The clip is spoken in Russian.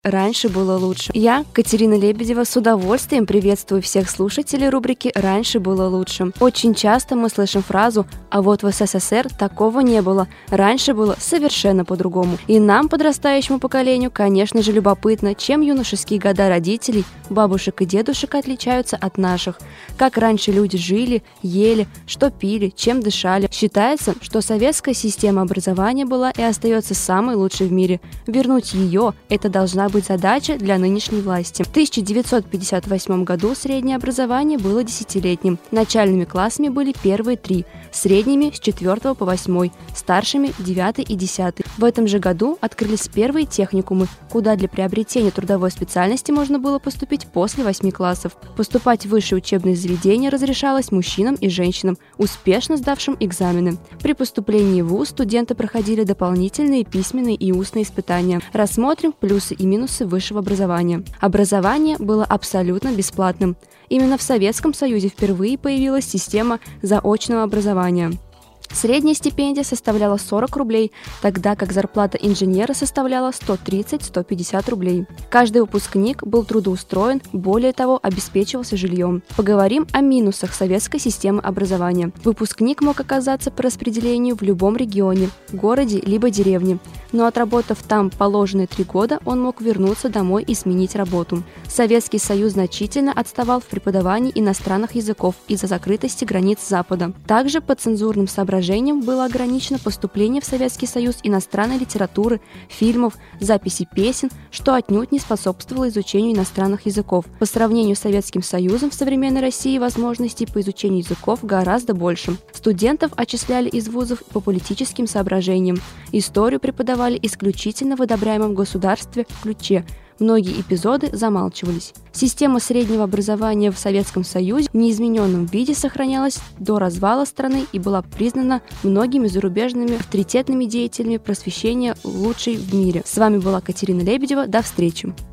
Раньше было лучше. Я, Катерина Лебедева, с удовольствием приветствую всех слушателей рубрики «Раньше было лучше». Очень часто мы слышим фразу «А вот в СССР такого не было, раньше было совершенно по-другому». И нам, подрастающему поколению, конечно же, любопытно, чем юношеские года родителей, бабушек и дедушек отличаются от наших. Как раньше люди жили, ели, что пили, чем дышали. Считается, что советская система образования была и остается самой лучшей в мире. Вернуть ее – это должна быть задача для нынешней власти. В 1958 году среднее образование было десятилетним. Начальными классами были первые 3, средними с 4 по 8, старшими 9 и 10. В этом же году открылись первые техникумы, куда для приобретения трудовой специальности можно было поступить после 8 классов. Поступать в высшие учебные заведения разрешалось мужчинам и женщинам, успешно сдавшим экзамены. При поступлении в вуз студенты проходили дополнительные письменные и устные испытания. Рассмотрим плюсы и минусы высшего образования. Образование было абсолютно бесплатным. Именно в Советском Союзе впервые появилась система заочного образования. Средняя стипендия составляла 40 рублей, тогда как зарплата инженера составляла 130-150 рублей. Каждый выпускник был трудоустроен, более того, обеспечивался жильем. Поговорим о минусах советской системы образования. Выпускник мог оказаться по распределению в любом регионе, городе либо деревне, но отработав там положенные 3 года, он мог вернуться домой и сменить работу. Советский Союз значительно отставал в преподавании иностранных языков из-за закрытости границ Запада. Также по цензурным соображениям было ограничено поступление в Советский Союз иностранной литературы, фильмов, записи песен, что отнюдь не способствовало изучению иностранных языков. По сравнению с Советским Союзом в современной России возможностей по изучению языков гораздо больше. Студентов отчисляли из вузов по политическим соображениям. Историю преподавали исключительно в одобряемом государстве ключе. Многие эпизоды замалчивались. Система среднего образования в Советском Союзе в неизмененном виде сохранялась до развала страны и была признана многими зарубежными авторитетными деятелями просвещения лучшей в мире. С вами была Катерина Лебедева. До встречи!